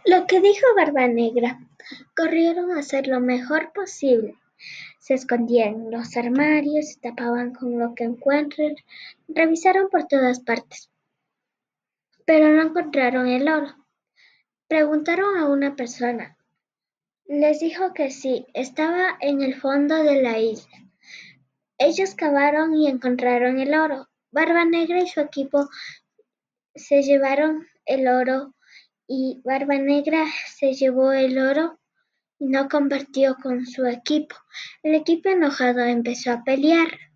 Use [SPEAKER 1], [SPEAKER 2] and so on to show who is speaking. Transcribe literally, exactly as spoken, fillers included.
[SPEAKER 1] Lo que dijo Barbanegra. Corrieron a hacer lo mejor posible. Se escondían en los armarios, se tapaban con lo que encuentren, revisaron por todas partes, pero no encontraron el oro. Preguntaron a una persona. Les dijo que sí, estaba en el fondo de la isla. Ellos cavaron y encontraron el oro. Barbanegra y su equipo se llevaron el oro y Barbanegra se llevó el oro y no compartió con su equipo. El equipo enojado empezó a pelear.